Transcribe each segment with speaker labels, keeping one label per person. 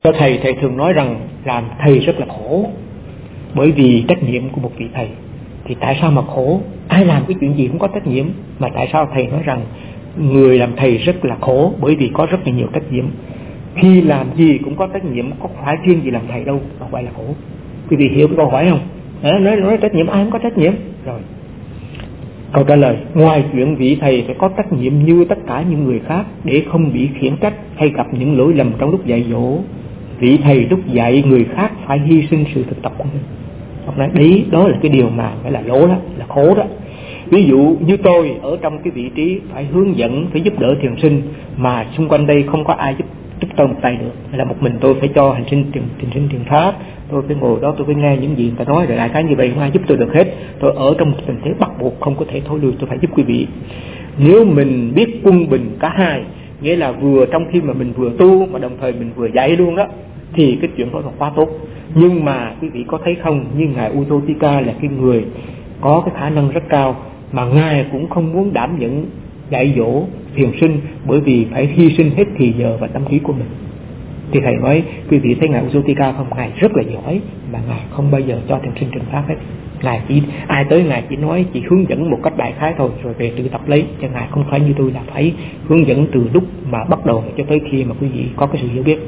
Speaker 1: Cho thầy thường nói rằng làm thầy rất là khổ, bởi vì trách nhiệm của một vị thầy. Thì tại sao mà khổ? Ai làm cái chuyện gì cũng có trách nhiệm, mà tại sao thầy nói rằng người làm thầy rất là khổ? Bởi vì có rất là nhiều trách nhiệm. Khi làm gì cũng có trách nhiệm, có phải riêng gì làm thầy đâu mà gọi là khổ. Quý vị hiểu cái câu hỏi không? Nói trách nhiệm ai cũng có trách nhiệm. Rồi câu trả lời: ngoài chuyện vị thầy phải có trách nhiệm như tất cả những người khác để không bị khiển trách hay gặp những lỗi lầm trong lúc dạy dỗ, vị thầy lúc dạy người khác phải hy sinh sự thực tập của mình. Ông nói đấy, đó là cái điều mà phải là lỗ đó, là khổ đó. Ví dụ như tôi ở trong cái vị trí phải hướng dẫn, phải giúp đỡ thiền sinh, mà xung quanh đây không có ai giúp tôi một tay được, hay là một mình tôi phải cho hành sinh thiền pháp, tôi phải ngồi đó, tôi phải nghe những gì người ta nói, rồi đại khái như vậy không ai giúp tôi được hết. Tôi ở trong một tình thế bắt buộc không có thể thối lui, tôi phải giúp quý vị. Nếu mình biết quân bình cả hai, nghĩa là vừa trong khi mà mình vừa tu mà đồng thời mình vừa dạy luôn đó, thì cái chuyện đó là quá tốt. Nhưng mà quý vị có thấy không, như ngài Uttotika là cái người có cái khả năng rất cao, mà ngài cũng không muốn đảm nhận dạy dỗ thiền sinh, bởi vì phải hy sinh hết thì giờ và tâm trí của mình. Thì thầy nói quý vị thấy ngài Uttotika không? Ngài rất là giỏi, mà ngài không bao giờ cho thiền sinh trình pháp hết. Ngài chỉ ai tới ngài chỉ nói, chỉ hướng dẫn một cách đại khái thôi, rồi về tự tập lấy. Chứ ngài không phải như tôi là phải hướng dẫn từ lúc mà bắt đầu cho tới khi mà quý vị có cái sự hiểu biết.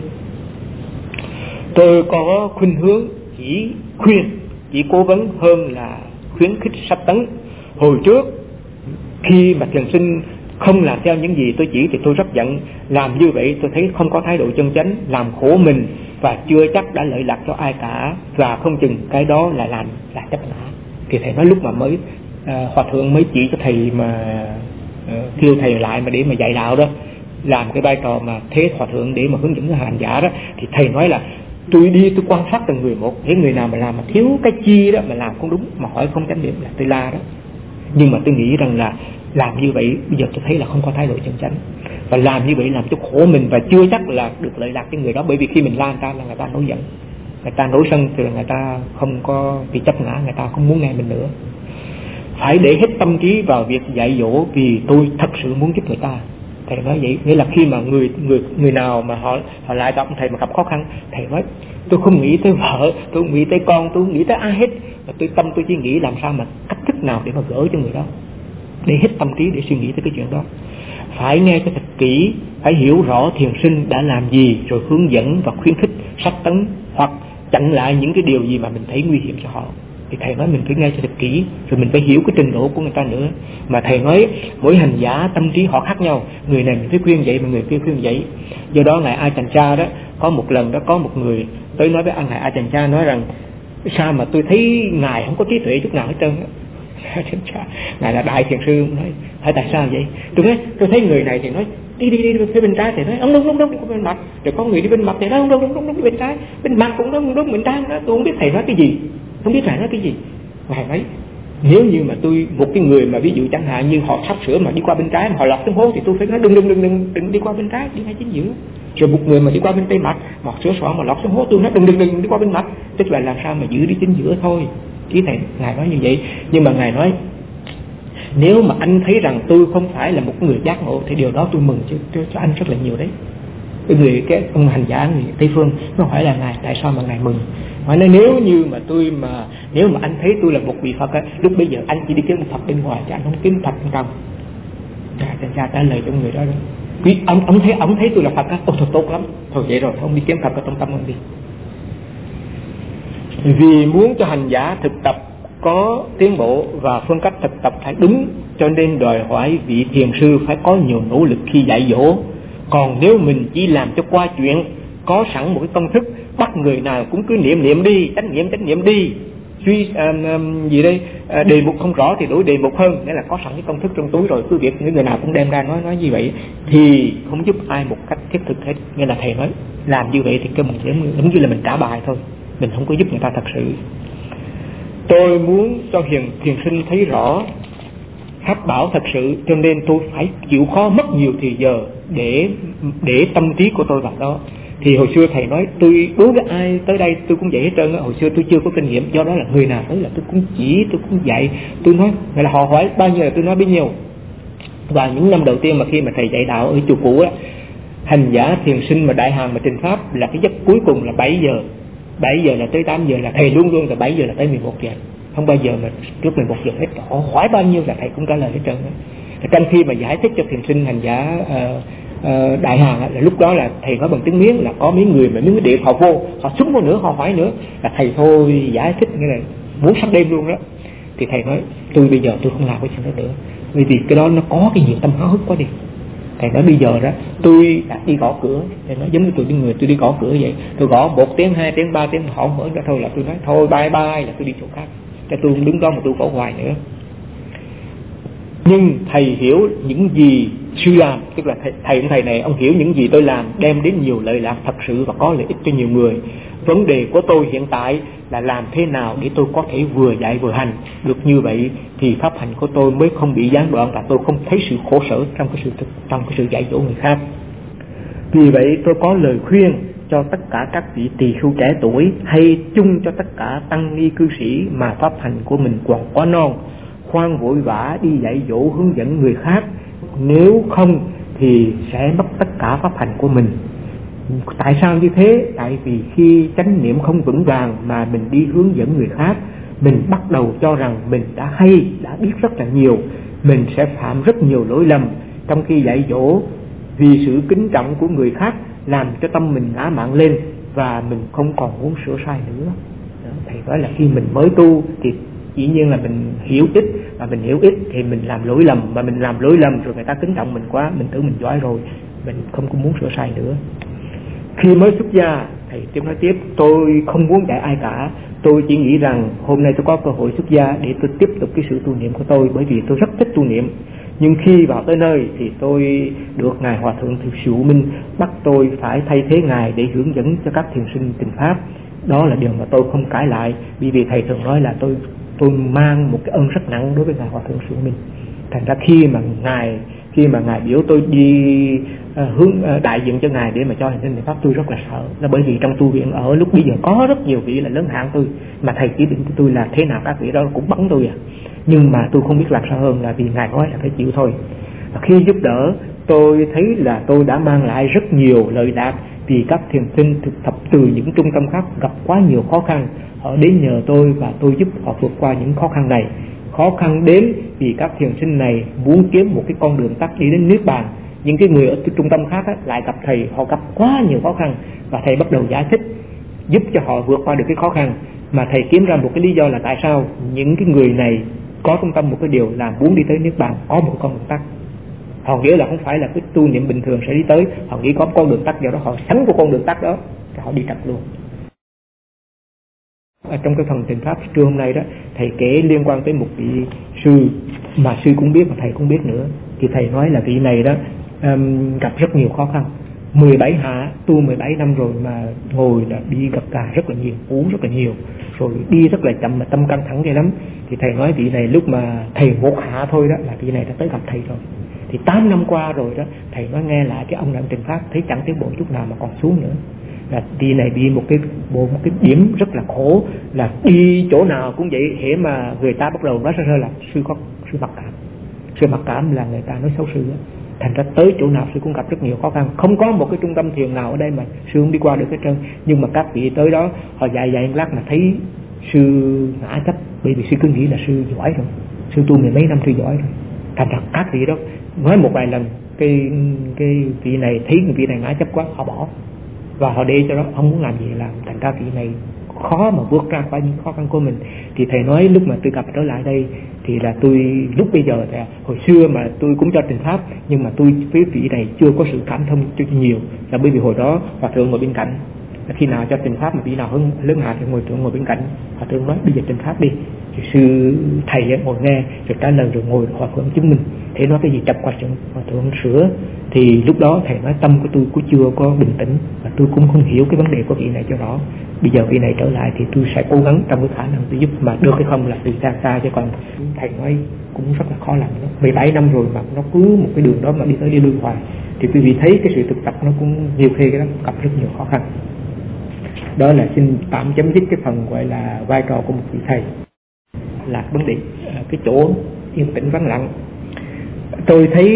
Speaker 1: Tôi có khuynh hướng chỉ khuyên, chỉ cố vấn hơn là khuyến khích sách tấn. Hồi trước khi mà thiền sinh không làm theo những gì tôi chỉ thì tôi rất giận. Làm như vậy tôi thấy không có thái độ chân chánh, làm khổ mình và chưa chắc đã lợi lạc cho ai cả, và không chừng cái đó là làm là chấp ngã. Thì thầy nói lúc mà mới hòa thượng mới chỉ cho thầy mà kêu thầy lại mà để mà dạy đạo đó, làm cái vai trò mà thế hòa thượng để mà hướng dẫn hành giả đó, thì thầy nói là tôi đi tôi quan sát từng người một, thấy người nào mà làm mà thiếu cái chi đó, mà làm không đúng, mà hỏi không chánh niệm là tôi la đó. Nhưng mà tôi nghĩ rằng là làm như vậy bây giờ tôi thấy là không có thái độ chân chánh, và làm như vậy làm cho khổ mình và chưa chắc là được lợi lạc cho người đó. Bởi vì khi mình la người ta là người ta nổi giận, người ta nổi sân, thì là người ta không có bị chấp ngã, người ta không muốn nghe mình nữa. Phải để hết tâm trí vào việc dạy dỗ, vì tôi thật sự muốn giúp người ta. Thầy nói vậy, nghĩa là khi mà người nào mà họ lại gặp thầy mà gặp khó khăn, thầy nói tôi không nghĩ tới vợ, tôi không nghĩ tới con, tôi không nghĩ tới ai hết, mà tôi chỉ nghĩ làm sao mà cách thức nào để mà gỡ cho người đó, để hết tâm trí để suy nghĩ tới cái chuyện đó. Phải nghe cho thật kỹ, phải hiểu rõ thiền sinh đã làm gì, rồi hướng dẫn và khuyến khích, sách tấn hoặc chặn lại những cái điều gì mà mình thấy nguy hiểm cho họ. Thì thầy nói mình phải nghe cho thật kỹ, rồi mình phải hiểu cái trình độ của người ta nữa. Mà thầy nói mỗi hành giả tâm trí họ khác nhau, người này mình phải khuyên vậy mà người kia khuyên vậy. Do đó ngài Ajahn Chah đó, có một lần đó có một người tới nói với ngài Ajahn Chah, nói rằng sao mà tôi thấy ngài không có trí tuệ chút nào hết trơn. Ngài là đại thiền sư, nói hỏi tại sao vậy? Tôi thấy người này thì nói đi phía bên trái, thì nói ông đúng bên mặt, rồi có người đi bên mặt thì nói đúng bên trái, bên mặt cũng đúng bên trái. Tôi không biết thầy nói cái gì, không biết thầy nói cái gì. Ngài nói nếu như mà tôi một cái người mà ví dụ chẳng hạn như họ sắp sửa mà đi qua bên trái mà họ lọt xuống hố, thì tôi phải nói đừng đi qua bên trái, đi ngay chính giữa. Rồi một người mà đi qua bên tay mặt mà sửa soạn mà lọt xuống hố, tôi nói đừng đi qua bên mặt, tức là làm sao mà giữ đi chính giữa thôi. Chứ thầy ngài nói như vậy. Nhưng mà ngài nói nếu mà anh thấy rằng tôi không phải là một người giác ngộ thì điều đó tôi mừng chứ cho anh rất là nhiều đấy. Cái ông hành giả người Tây phương nó hỏi là ngài tại sao mà ngài mừng? Hỏi nói nếu mà anh thấy tôi là một vị Phật á, lúc bây giờ anh chỉ đi kiếm một Phật bên ngoài chứ anh không kiếm Phật bên trong. Thành ra trả lời cho người đó ông thấy tôi là Phật á, thôi tốt lắm, thôi vậy rồi ông đi kiếm Phật ở trong tâm ông đi. Vì muốn cho hành giả thực tập có tiến bộ và phương cách thực tập phải đúng, cho nên đòi hỏi vị thiền sư phải có nhiều nỗ lực khi dạy dỗ. Còn nếu mình chỉ làm cho qua chuyện, có sẵn một cái công thức, bắt người nào cũng cứ niệm đi, chánh niệm đi, đề mục không rõ thì đổi đề mục hơn, nghĩa là có sẵn cái công thức trong túi rồi, cứ việc những người nào cũng đem ra nói như vậy thì không giúp ai một cách thiết thực hết. Nghĩa là thầy nói làm như vậy thì cái mình giống như là mình trả bài thôi, mình không có giúp người ta thật sự. Tôi muốn cho thiền sinh thấy rõ pháp bảo thật sự, cho nên tôi phải chịu khó mất nhiều thời giờ để tâm trí của tôi vào đó. Thì hồi xưa thầy nói tôi đối với ai tới đây tôi cũng vậy hết trơn á. Hồi xưa tôi chưa có kinh nghiệm, do đó là người nào tới là tôi cũng chỉ, tôi cũng dạy, tôi nói nghĩa là họ hỏi bao nhiêu là tôi nói bấy nhiêu. Và những năm đầu tiên mà khi mà thầy dạy đạo ở chùa cũ á, hành giả thiền sinh mà đại hàng mà trình pháp là cái giấc cuối cùng là 7 giờ. 7 giờ là tới 8 giờ là thầy luôn luôn là 7 giờ là tới 11 giờ, không bao giờ mà trước 11 giờ hết. Họ hỏi bao nhiêu là thầy cũng trả lời hết trơn. Trong khi mà giải thích cho thiền sinh hành giả đại hàng là lúc đó là thầy nói bằng tiếng Miến, là có mấy người mà miếng điện họ vô, họ súng vô nữa, họ hỏi nữa là thầy thôi giải thích như này muốn sáng đêm luôn đó. Thì thầy nói tôi bây giờ tôi không làm cái chuyện đó nữa, bởi vì cái đó nó có cái nhiều tâm háo hức quá đi. Thầy nói bây giờ đó tôi đã đi gõ cửa, thầy nói giống như tôi đi người tôi đi gõ cửa vậy, tôi gõ 1 tiếng 2 tiếng 3 tiếng họ không mở ra thôi là tôi nói thôi bye bye, là tôi đi chỗ khác, cho tôi không đứng đó mà tôi gõ hoài nữa. Nhưng thầy hiểu những gì sư làm, tức là thầy này ông hiểu những gì tôi làm đem đến nhiều lợi lạc thật sự và có lợi ích cho nhiều người. Vấn đề của tôi hiện tại là làm thế nào để tôi có thể vừa dạy vừa hành được, như vậy thì pháp hành của tôi mới không bị gián đoạn và tôi không thấy sự khổ sở trong cái sự dạy dỗ người khác. Vì vậy tôi có lời khuyên cho tất cả các vị tỳ khưu trẻ tuổi hay chung cho tất cả tăng ni cư sĩ mà pháp hành của mình còn quá non, khoan vội vã đi dạy dỗ hướng dẫn người khác, nếu không thì sẽ mất tất cả pháp hành của mình. Tại sao như thế? Tại vì khi chánh niệm không vững vàng mà mình đi hướng dẫn người khác, mình bắt đầu cho rằng mình đã biết rất là nhiều, mình sẽ phạm rất nhiều lỗi lầm trong khi dạy dỗ, vì sự kính trọng của người khác làm cho tâm mình ngã mạn lên và mình không còn muốn sửa sai nữa. Đó, thầy nói là khi mình mới tu thì dĩ nhiên là mình hiểu ít, và mình hiểu ít thì mình làm lỗi lầm, mà mình làm lỗi lầm rồi người ta kính trọng mình quá, mình tưởng mình giỏi rồi, mình không có muốn sửa sai nữa. Khi mới xuất gia, thầy tiếp nói tiếp, tôi không muốn dạy ai cả, tôi chỉ nghĩ rằng hôm nay tôi có cơ hội xuất gia để tôi tiếp tục cái sự tu niệm của tôi, bởi vì tôi rất thích tu niệm. Nhưng khi vào tới nơi thì tôi được Ngài Hòa Thượng Thiệu Sĩ Hữu Minh bắt tôi phải thay thế Ngài để hướng dẫn cho các thiền sinh trình pháp. Đó là điều mà tôi không cãi lại, bởi vì thầy thường nói là tôi mang một cái ơn rất nặng đối với Ngài Hòa Thượng Sĩ Hữu Minh. Thành ra khi mà Ngài biểu tôi đi hướng đại diện cho Ngài để mà cho hành sinh niệm pháp, tôi rất là sợ. Là bởi vì trong tu viện ở lúc bây giờ có rất nhiều vị là lớn hạng tôi, mà thầy chỉ định cho tôi là thế nào các vị đó cũng bắn tôi à. Nhưng mà tôi không biết làm sao hơn, là vì Ngài nói là phải chịu thôi. Khi giúp đỡ, tôi thấy là tôi đã mang lại rất nhiều lợi lạc, vì các thiền sinh thực tập từ những trung tâm khác gặp quá nhiều khó khăn, họ đến nhờ tôi và tôi giúp họ vượt qua những khó khăn này. Khó khăn đến vì các thiền sinh này muốn kiếm một cái con đường tắt đi đến Niết Bàn. Những cái người ở trung tâm khác lại gặp thầy, họ gặp quá nhiều khó khăn và thầy bắt đầu giải thích giúp cho họ vượt qua được cái khó khăn. Mà thầy kiếm ra một cái lý do là tại sao những cái người này có trong tâm một cái điều là muốn đi tới Niết Bàn, có một con đường tắt. Họ nghĩ là không phải là cái tu niệm bình thường sẽ đi tới, họ nghĩ có con đường tắt, do đó họ sánh của con đường tắt đó, họ đi tập luôn. Trong cái phần trình pháp trưa hôm nay đó, thầy kể liên quan tới một vị sư mà sư cũng biết mà thầy cũng biết nữa. Thì thầy nói là vị này đó gặp rất nhiều khó khăn, 17 hạ tu 17 năm rồi mà ngồi là đi gặp gà rất là nhiều, uống rất là nhiều, rồi đi rất là chậm mà tâm căng thẳng ghê lắm. Thì thầy nói vị này lúc mà thầy một hạ thôi đó là vị này đã tới gặp thầy rồi. Thì 8 năm qua rồi đó, thầy nói nghe lại cái ông làm trình pháp thấy chẳng tiến bộ chút nào mà còn xuống nữa. Là vị này bị một cái điểm rất là khổ, là đi chỗ nào cũng vậy, hễ mà người ta bắt đầu nói sơ là sư mặc cảm. Sư mặc cảm là người ta nói xấu sư đó. Thành ra tới chỗ nào sư cũng gặp rất nhiều khó khăn, không có một cái trung tâm thiền nào ở đây mà sư không đi qua được hết trơn. Nhưng mà các vị tới đó họ dạy lát là thấy sư ngã chấp, bởi vì sư cứ nghĩ là sư giỏi rồi, sư tu mười mấy năm sư giỏi rồi. Thành ra các vị đó nói một vài lần cái vị này thấy vị này ngã chấp quá, họ bỏ và họ để cho đó, không muốn làm gì làm. Thành ra vị này khó mà vượt ra khỏi những khó khăn của mình. Thì thầy nói lúc mà tôi gặp trở lại đây thì là tôi lúc bây giờ thì hồi xưa mà tôi cũng cho trình pháp, nhưng mà tôi với vị này chưa có sự cảm thông cho nhiều, là bởi vì hồi đó Hòa Thượng ngồi bên cạnh, khi nào cho trình pháp mà vị nào lớn hạ thì ngồi bên cạnh. Hòa Thượng nói bây giờ trình pháp đi, thì sư thầy ngồi nghe rồi trả lời, rồi ngồi Hòa Thượng chứng minh. Thế nói cái gì chập qua chuyện Hòa Thượng sửa. Thì lúc đó thầy nói tâm của tôi cũng chưa có bình tĩnh, và tôi cũng không hiểu cái vấn đề của vị này cho rõ. Bây giờ vị này trở lại thì tôi sẽ cố gắng trong cái khả năng tôi giúp, mà được hay không là từ xa chứ còn thầy nói cũng rất là khó làm đó. 17 năm rồi mà nó cứ một cái đường đó mà đi tới đi lui hoài, thì quý vị thấy cái sự thực tập nó cũng nhiều khi cái đó gặp rất nhiều khó khăn. Đó là xin tạm chấm dứt cái phần gọi là vai trò của một vị thầy, là vấn đề cái chỗ yên tĩnh vắng lặng. Tôi thấy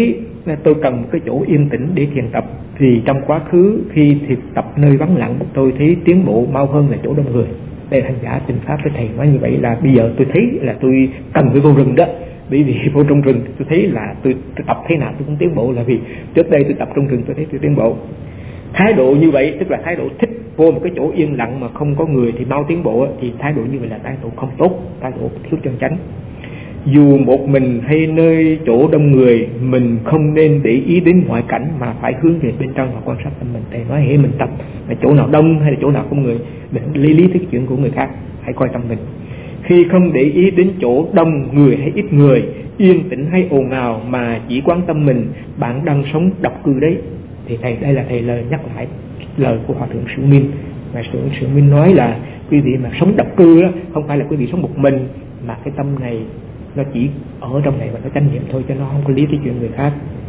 Speaker 1: tôi cần một cái chỗ yên tĩnh để thiền tập. Vì trong quá khứ khi thiền tập nơi vắng lặng, tôi thấy tiến bộ mau hơn là chỗ đông người. Đây hành giả Tịnh Pháp với thầy nói như vậy, là bây giờ tôi thấy là tôi cần phải vô rừng đó. Bởi vì vô trong rừng tôi thấy là tôi tập thế nào tôi cũng tiến bộ, là vì trước đây tôi tập trong rừng tôi thấy tôi tiến bộ. Thái độ như vậy tức là thái độ thích vô một cái chỗ yên lặng mà không có người thì mau tiến bộ, thì thái độ như vậy là thái độ không tốt, thái độ thiếu chân chánh. Dù một mình hay nơi chỗ đông người, mình không nên để ý đến ngoại cảnh mà phải hướng về bên trong và quan sát tâm mình. Thầy nói hễ mình tập là chỗ nào đông hay là chỗ nào không người, mình lý tới cái chuyện của người khác, hãy coi tâm mình. Khi không để ý đến chỗ đông người hay ít người, yên tĩnh hay ồn ào mà chỉ quan tâm mình, bạn đang sống độc cư đấy. Thì thầy, đây là thầy lời nhắc lại lời của Hòa thượng Sự Minh. Và Sự Minh nói là quý vị mà sống độc cư đó, không phải là quý vị sống một mình, mà cái tâm này nó chỉ ở trong này và nó chánh niệm thôi, cho nó không có lý tới chuyện người khác.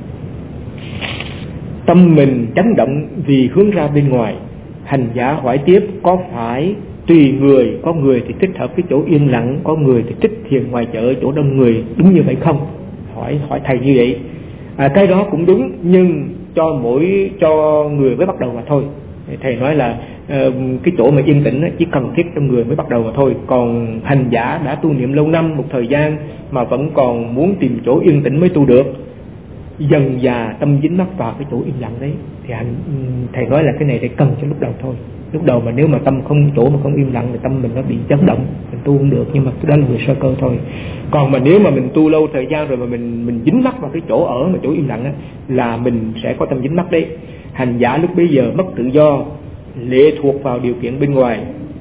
Speaker 1: Tâm mình chấn động vì hướng ra bên ngoài. Hành giả hỏi tiếp, có phải tùy người, có người thì thích hợp cái chỗ yên lặng, có người thì thích thiền ngoài chợ chỗ đông người, đúng như vậy không? Hỏi thầy như vậy. Cái đó cũng đúng, nhưng cho người mới bắt đầu mà thôi. Thầy nói là cái chỗ mà yên tĩnh chỉ cần thiết trong người mới bắt đầu mà thôi. Còn hành giả đã tu niệm lâu năm một thời gian mà vẫn còn muốn tìm chỗ yên tĩnh mới tu được, dần dà tâm dính mắc vào cái chỗ im lặng đấy, thì thầy nói là cái này để cần cho lúc đầu thôi. Lúc đầu mà nếu mà tâm không chỗ mà không im lặng thì tâm mình nó bị chấn động, mình tu không được, nhưng mà đó là người sơ cơ thôi. Còn mà nếu mà mình tu lâu thời gian rồi mà mình dính mắc vào cái chỗ ở mà chỗ im lặng á, là mình sẽ có tâm dính mắc đấy. Hành giả lúc bấy giờ mất tự do, lệ thuộc vào điều kiện bên ngoài.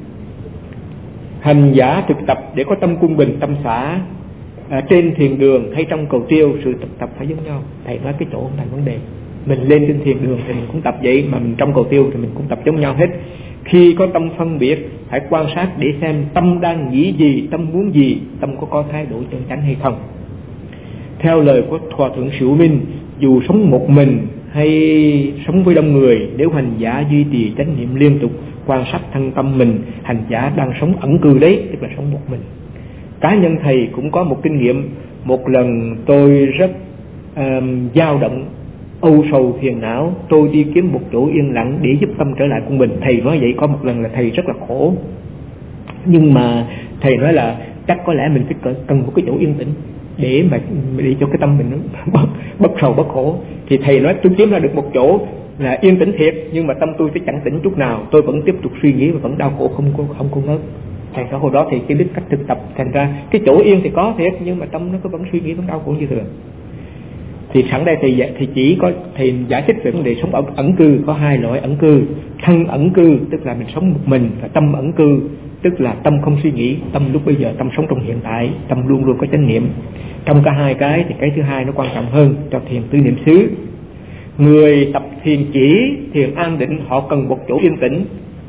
Speaker 1: Hành giả thực tập để có tâm quân bình, tâm xả, trên thiền đường hay trong cầu tiêu, sự thực tập phải giống nhau. Thầy nói cái chỗ không thành vấn đề. Mình lên trên thiền đường thì mình cũng tập vậy, mà mình trong cầu tiêu thì mình cũng tập giống nhau hết. Khi có tâm phân biệt, hãy quan sát để xem tâm đang nghĩ gì, tâm muốn gì, tâm có thái độ chân chánh hay không. Theo lời của Hòa thượng Sự Minh, dù sống một mình hay sống với đông người, nếu hành giả duy trì chánh niệm liên tục, quan sát thân tâm mình, hành giả đang sống ẩn cư đấy, tức là sống một mình. Cá nhân thầy cũng có một kinh nghiệm. Một lần tôi rất dao động, âu sầu phiền não, tôi đi kiếm một chỗ yên lặng để giúp tâm trở lại quân bình. Thầy nói vậy, có một lần là thầy rất là khổ, nhưng mà thầy nói là chắc có lẽ mình phải cần một cái chỗ yên tĩnh để cho cái tâm mình nó bất sầu bất khổ. Thì thầy nói tôi kiếm ra được một chỗ là yên tĩnh thiệt, nhưng mà tâm tôi sẽ chẳng tĩnh chút nào, tôi vẫn tiếp tục suy nghĩ và vẫn đau khổ không có ngớt. Thành ra hồi đó thì chỉ biết cách thực tập, thành ra cái chỗ yên thì có thiệt, nhưng mà tâm nó vẫn suy nghĩ, vẫn đau khổ như thường. Thì sẵn đây thì chỉ có thầy giải thích về vấn đề sống ẩn cư. Có hai loại ẩn cư: thân ẩn cư tức là mình sống một mình, và tâm ẩn cư tức là tâm không suy nghĩ, tâm lúc bây giờ tâm sống trong hiện tại, tâm luôn luôn có chánh niệm. Trong cả hai cái thì cái thứ hai nó quan trọng hơn cho thiền tứ niệm xứ. Người tập thiền chỉ, thiền an định, họ cần một chỗ yên tĩnh,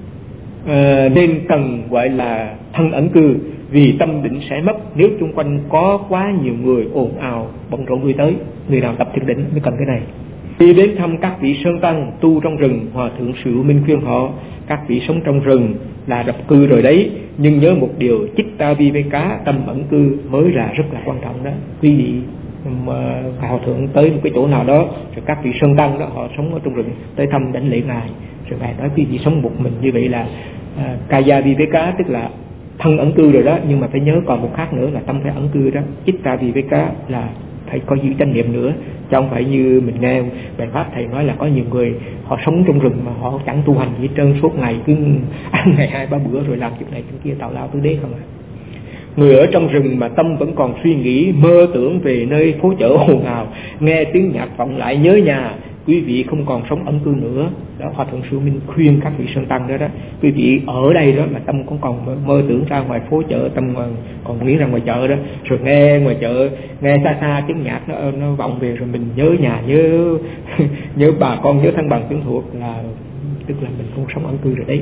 Speaker 1: nên cần gọi là thân ẩn cư, vì tâm định sẽ mất nếu chung quanh có quá nhiều người ồn ào bận rộn lui tới. Người nào tập thiền định mới cần cái này. Khi đến thăm các vị sơn tăng tu trong rừng, Hòa thượng Sự Minh khuyên họ: các vị sống trong rừng là độc cư rồi đấy, nhưng nhớ một điều, chitta viveka, tâm ẩn cư mới là rất là quan trọng đó. Quý vị Hòa thượng tới một cái chỗ nào đó, rồi các vị sơn tăng đó họ sống ở trong rừng, tới thăm đảnh lễ ngài, rồi ngài nói quý vị sống một mình như vậy là kaya viveka, tức là thân ẩn cư rồi đó, nhưng mà phải nhớ còn một khác nữa là tâm phải ẩn cư đó. Chitta viveka là phải có giữ chánh niệm nữa, chứ không phải như mình nghe bài pháp thầy nói là có nhiều người họ sống trong rừng mà họ chẳng tu hành gì trơn, suốt ngày cứ ăn ngày 2-3 bữa rồi làm chuyện này chuyện kia tào lao tứ đế không à. Người ở trong rừng mà tâm vẫn còn suy nghĩ mơ tưởng về nơi phố chợ ồn ào, nghe tiếng nhạc vọng lại nhớ nhà, quý vị không còn sống ẩn cư nữa. Đó, Hòa thượng Sự Minh khuyên các vị sơn tăng đó đó, quý vị ở đây đó mà tâm cũng còn mơ tưởng ra ngoài phố chợ, tâm còn nghĩ ra ngoài chợ đó, rồi nghe ngoài chợ nghe xa xa tiếng nhạc nó vọng về, rồi mình nhớ nhà, nhớ bà con, nhớ thân bằng tiếng thuộc, là tức là mình không sống ẩn cư rồi đấy.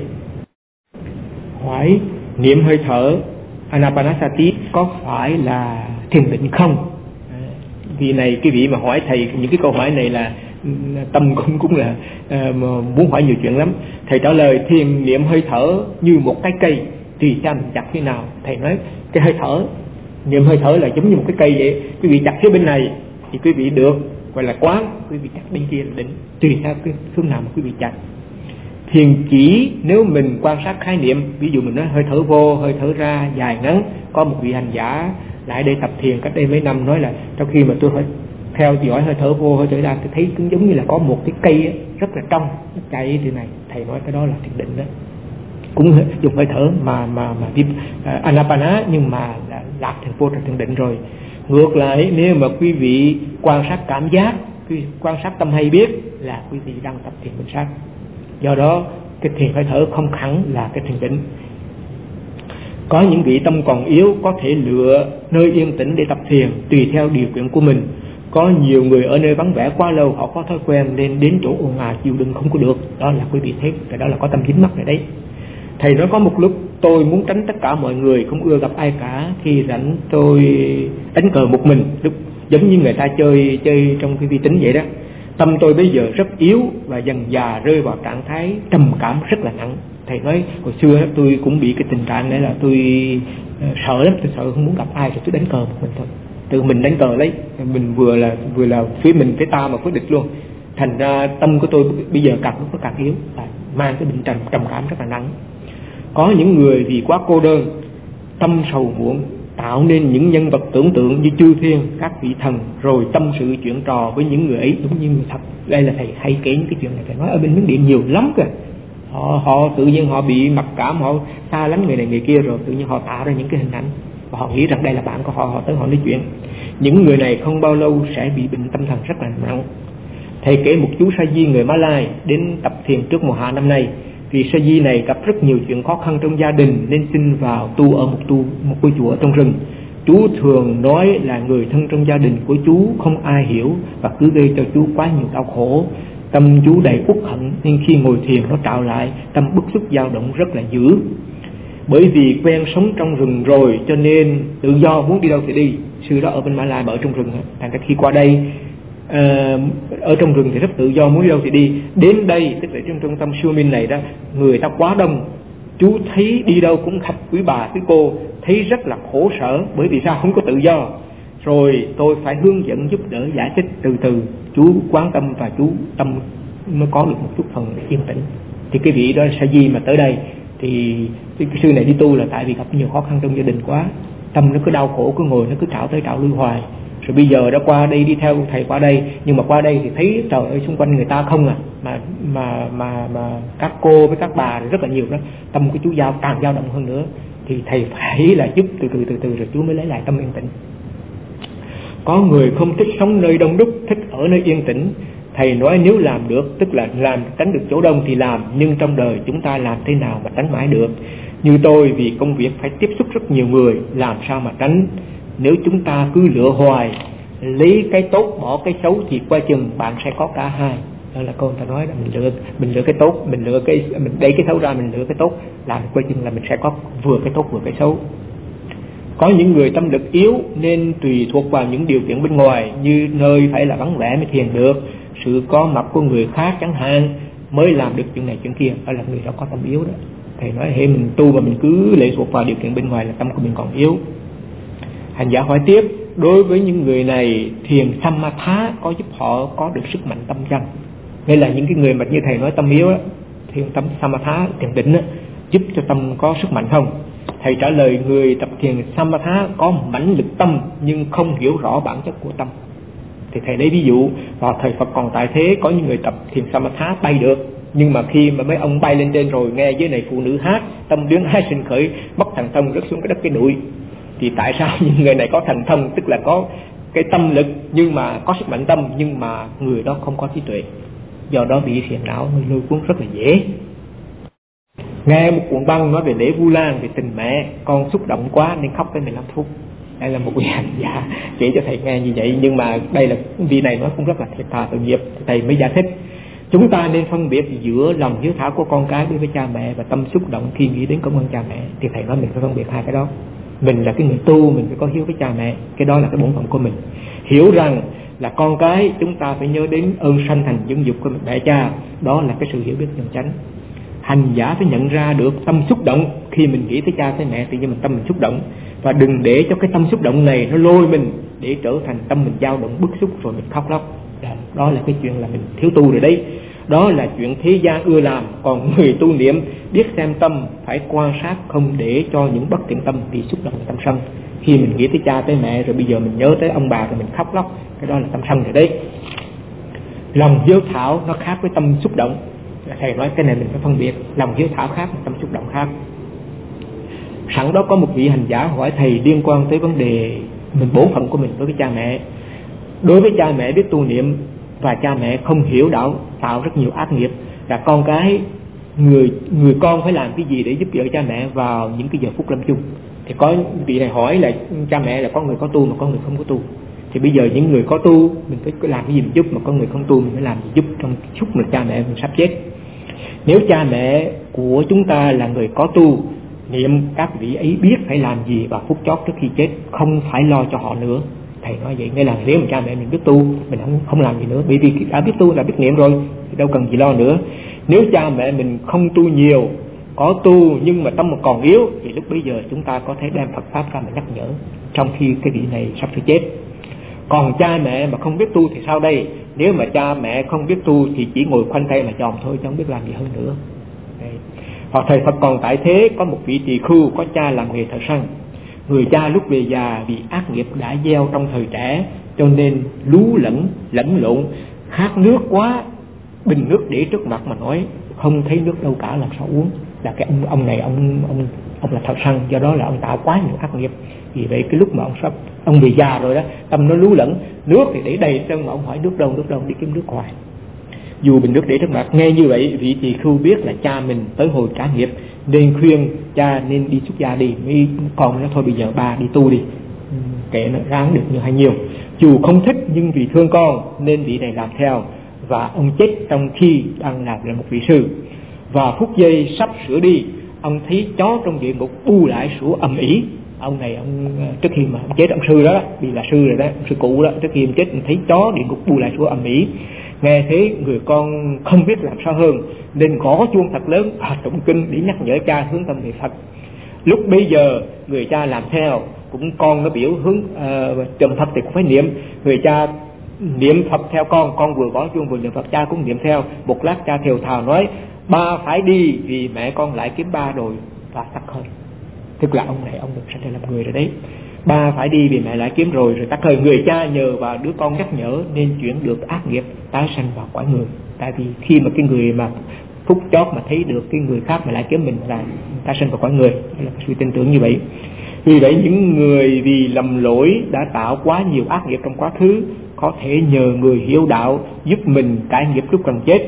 Speaker 1: Hỏi niệm hơi thở Anapanasati có phải là thiền định không? Vì này cái vị mà hỏi thầy những cái câu hỏi này là tâm cũng là muốn hỏi nhiều chuyện lắm. Thầy trả lời thiền niệm hơi thở như một cái cây, tùy theo mình chặt thế nào. Thầy nói cái hơi thở, niệm hơi thở là giống như một cái cây vậy, quý vị chặt phía bên này thì quý vị được gọi là quán, quý vị chắc bên kia là định, tùy theo cái phương nào mà quý vị chạy. Thiền chỉ nếu mình quan sát khái niệm, ví dụ mình nói hơi thở vô, hơi thở ra, dài ngắn. Có một vị hành giả lại đây tập thiền cách đây mấy năm nói là trong khi mà tôi phải theo dõi hơi thở vô, hơi thở ra, tôi thấy cũng giống như là có một cái cây ấy, rất là trong, nó chạy từ này. Thầy nói cái đó là thiền định đó, cũng dùng hơi thở mà Anapana, nhưng mà lạc thành vô trong thiền định rồi. Ngược lại, nếu mà quý vị quan sát cảm giác, quan sát tâm hay biết là quý vị đang tập thiền minh sát. Do đó cái thiền hơi thở không hẳn là cái thiền định. Có những vị tâm còn yếu có thể lựa nơi yên tĩnh để tập thiền tùy theo điều kiện của mình. Có nhiều người ở nơi vắng vẻ quá lâu, họ có thói quen nên đến chỗ ồn ào chịu đựng không có được. Đó là quý vị thấy, cái đó là có tâm dính mắc rồi đấy. Thầy nói có một lúc tôi muốn tránh tất cả mọi người, không ưa gặp ai cả. Khi rảnh tôi đánh cờ một mình, lúc giống như người ta chơi trong cái vi tính vậy đó. Tâm tôi bây giờ rất yếu và dần dà rơi vào trạng thái trầm cảm rất là nặng. Thầy nói hồi xưa tôi cũng bị cái tình trạng này là tôi sợ lắm, tôi sợ không muốn gặp ai rồi tôi đánh cờ một mình thôi. Tự mình đánh cờ lấy, mình vừa là phía mình phía ta mà phía địch luôn. Thành ra tâm của tôi bây giờ càng lúc nó càng yếu, mang cái bệnh trầm cảm rất là nặng. Có những người vì quá cô đơn, tâm sầu muộn, tạo nên những nhân vật tưởng tượng như chư thiên, các vị thần, rồi tâm sự chuyện trò với những người ấy đúng như người thật. Đây là thầy hay kể những cái chuyện này, thầy nói ở bên Miến Điện nhiều lắm kìa. Họ tự nhiên họ bị mặc cảm, họ xa lánh người này người kia, rồi tự nhiên họ tạo ra những cái hình ảnh và họ nghĩ rằng đây là bạn của họ, họ tới họ nói chuyện. Những người này không bao lâu sẽ bị bệnh tâm thần rất là nặng. Thầy kể một chú Sa Di người Mã Lai đến tập thiền trước mùa hạ năm nay. Vì Sa Di này gặp rất nhiều chuyện khó khăn trong gia đình nên xin vào tu ở một ngôi chùa ở trong rừng. Chú thường nói là người thân trong gia đình của chú không ai hiểu và cứ gây cho chú quá nhiều đau khổ. Tâm chú đầy uất hận nên khi ngồi thiền nó trào lại, tâm bức xúc dao động rất là dữ. Bởi vì quen sống trong rừng rồi cho nên tự do muốn đi đâu thì đi. Xưa đó ở bên Mã Lai mà ở trong rừng, thành ra khi qua đây ở trong rừng thì rất tự do, muốn đi đâu thì đi. Đến đây tức là trong trung tâm Siêu Minh này đó, người ta quá đông, chú thấy đi đâu cũng gặp quý bà quý cô, thấy rất là khổ sở. Bởi vì sao? Không có tự do. Rồi tôi phải hướng dẫn giúp đỡ giải thích từ từ, chú quán tâm và chú tâm mới có được một chút phần yên tĩnh. Thì cái vị đó Sa Di mà tới đây thì cái sư này đi tu là tại vì gặp nhiều khó khăn trong gia đình quá, tâm nó cứ đau khổ, cứ ngồi nó cứ trảo tới trảo lui hoài. Rồi bây giờ đã qua đây đi theo thầy qua đây, nhưng mà qua đây thì thấy trời ơi xung quanh người ta không mà các cô với các bà rất là nhiều đó, tâm của chú càng dao động hơn nữa. Thì thầy phải là giúp từ từ rồi chú mới lấy lại tâm yên tĩnh. Có người không thích sống nơi đông đúc, thích ở nơi yên tĩnh. Thầy nói nếu làm được, tức là làm tránh được chỗ đông thì làm, nhưng trong đời chúng ta làm thế nào mà tránh mãi được? Như tôi vì công việc phải tiếp xúc rất nhiều người, làm sao mà tránh? Nếu chúng ta cứ lựa hoài, lấy cái tốt bỏ cái xấu thì qua chừng bạn sẽ có cả hai. Đó là câu người ta nói là mình lựa cái tốt, mình đẩy cái xấu ra, mình lựa cái tốt, làm qua chừng là mình sẽ có vừa cái tốt vừa cái xấu. Có những người tâm lực yếu nên tùy thuộc vào những điều kiện bên ngoài, như nơi phải là vắng vẻ mới thiền được, sự có mặt của người khác chẳng hạn mới làm được chuyện này chuyện kia. Đó là người đó có tâm yếu đó. Thầy nói hệ mình tu mà mình cứ lệ thuộc vào điều kiện bên ngoài là tâm của mình còn yếu. Hành giả hỏi tiếp, đối với những người này thiền Samatha có giúp họ có được sức mạnh tâm chăng? Đây là những cái người mà như thầy nói tâm yếu đó, thiền tâm Samatha, thiền định đó, giúp cho tâm có sức mạnh không? Thầy trả lời người tập thiền Samatha có mãnh lực tâm nhưng không hiểu rõ bản chất của tâm. Thì thầy lấy ví dụ, vào thời Phật còn tại thế có những người tập thiền Samatha bay được, nhưng mà khi mà mấy ông bay lên trên rồi nghe dưới này phụ nữ hát, tâm luyến ái sinh khởi, mất thần thông rớt xuống cái đất cái bụi. Thì tại sao những người này có thần thông, tức là có cái tâm lực nhưng mà có sức mạnh tâm, nhưng mà người đó không có trí tuệ, do đó bị phiền não lôi cuốn rất là dễ. Nghe một cuộn băng nói về lễ Vu Lan, về tình mẹ, con xúc động quá nên khóc tới 15 phút. Đây là một vị hành giả kể cho thầy nghe như vậy, nhưng mà đây là vị này nói cũng rất là thiệt thà tội nghiệp. Thầy mới giải thích chúng ta nên phân biệt giữa lòng hiếu thảo của con cái đối với cha mẹ và tâm xúc động khi nghĩ đến công ơn cha mẹ. Thì thầy nói mình phải phân biệt hai cái đó. Mình là cái người tu, mình phải có hiếu với cha mẹ, cái đó là cái bổn phận của mình. Hiểu rằng là con cái chúng ta phải nhớ đến ơn sanh thành dưỡng dục của mẹ cha, đó là cái sự hiểu biết chân chánh. Hành giả phải nhận ra được tâm xúc động khi mình nghĩ tới cha tới mẹ, tự nhiên mình tâm mình xúc động, và đừng để cho cái tâm xúc động này nó lôi mình để trở thành tâm mình dao động bức xúc rồi mình khóc lóc. Đó là cái chuyện là mình thiếu tu rồi đấy. Đó là chuyện thế gian ưa làm. Còn người tu niệm biết xem tâm, phải quan sát không để cho những bất thiện tâm bị xúc động tâm sân. Khi mình nghĩ tới cha tới mẹ rồi bây giờ mình nhớ tới ông bà rồi mình khóc lóc, cái đó là tâm sân rồi đấy. Lòng hiếu thảo nó khác với tâm xúc động. Thầy nói cái này mình phải phân biệt, lòng hiếu thảo khác, tâm xúc động khác. Sẵn đó có một vị hành giả hỏi thầy liên quan tới vấn đề mình bổn phận của mình đối với cha mẹ. Đối với cha mẹ biết tu niệm và cha mẹ không hiểu đạo, tạo rất nhiều ác nghiệp, là con cái người con phải làm cái gì để giúp đỡ cha mẹ vào những cái giờ phút lâm chung. Thì có vị này hỏi là cha mẹ là có người có tu mà có người không có tu. Thì bây giờ những người có tu mình phải làm cái gì mình giúp, mà có người không tu mình phải làm gì giúp trong lúc mà cha mẹ mình sắp chết. Nếu cha mẹ của chúng ta là người có tu, niệm các vị ấy biết phải làm gì vào phút chót trước khi chết, không phải lo cho họ nữa. Thầy nói vậy nghĩa là nếu mà cha mẹ mình biết tu, mình không làm gì nữa, bởi vì đã biết tu là biết niệm rồi thì đâu cần gì lo nữa. Nếu cha mẹ mình không tu nhiều, có tu nhưng mà tâm còn yếu, thì lúc bây giờ chúng ta có thể đem Phật pháp ra mà nhắc nhở trong khi cái vị này sắp sửa chết. Còn cha mẹ mà không biết tu thì sao đây? Nếu mà cha mẹ không biết tu thì chỉ ngồi khoanh tay mà chòm thôi, chứ không biết làm gì hơn nữa. Hoặc thời Phật còn tại thế, có một vị tỳ khưu có cha làm nghề thợ săn. Người cha lúc về già vì ác nghiệp đã gieo trong thời trẻ, cho nên lú lẫn lộn, khát nước quá, bình nước để trước mặt mà nói không thấy nước đâu cả, làm sao uống. Là cái ông này ông là thợ săn, do đó là ông tạo quá nhiều ác nghiệp. Vì vậy cái lúc mà ông về già rồi đó, tâm nó lú lẫn, nước thì để đầy chân mà ông hỏi nước đâu đi kiếm nước ngoài. Dù bình nước để trước mặt, nghe như vậy vị tỳ khưu biết là cha mình tới hồi trả nghiệp, nên khuyên cha nên đi xuất gia đi. Mấy con nó thôi bây giờ ba đi tu đi, kệ nó ráng được như hay nhiều. Dù không thích nhưng vì thương con nên vị này làm theo, và ông chết trong khi đang làm là một vị sư. Và phút giây sắp sửa đi, ông thấy chó trong địa ngục bu lại sủa ầm ĩ. Ông này ông trước khi mà ông chết, ông sư đó vì là sư rồi đó, ông sư cụ đó, trước khi ông chết ông thấy chó địa ngục bu lại sủa ầm ĩ. Nghe thế người con không biết làm sao hơn, nên gõ chuông thật lớn và tụng kinh để nhắc nhở cha hướng tâm về Phật. Lúc bây giờ người cha làm theo, cũng con nó biểu hướng trầm Phật thì cũng phải niệm. Người cha niệm Phật theo con vừa gõ chuông vừa niệm Phật, cha cũng niệm theo. Một lát cha thều thào nói: ba phải đi vì mẹ con lại kiếm ba rồi, và tắt hơi. Tức là ông này ông được sẽ làm người rồi đấy. Ba phải đi vì mẹ lại kiếm rồi tắt hơi. Người cha nhờ vào đứa con nhắc nhở nên chuyển được ác nghiệp, tái sanh vào cõi người. Tại vì khi mà cái người mà phút chót mà thấy được cái người khác mà lại kiếm mình là tái sanh vào cõi người, đó là cái suy tin tưởng như vậy. Vì vậy những người vì lầm lỗi đã tạo quá nhiều ác nghiệp trong quá khứ, có thể nhờ người hiểu đạo giúp mình cải nghiệp lúc cần chết.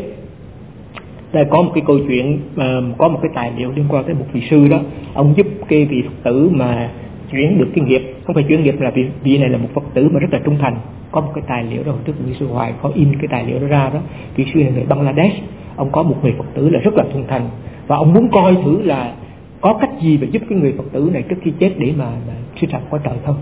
Speaker 1: Đây có một cái câu chuyện, có một cái tài liệu liên quan tới một vị sư đó. Ông giúp cái vị Phật tử mà chuyển được cái nghiệp, không phải chuyển nghiệp, là vị này là một Phật tử mà rất là trung thành. Có một cái tài liệu đó, trước vị sư Hoài có in cái tài liệu đó ra đó. Vị sư này người Bangladesh, ông có một người Phật tử là rất là trung thành, và ông muốn coi thử là có cách gì mà giúp cái người Phật tử này trước khi chết để mà sinh ra cõi trời không.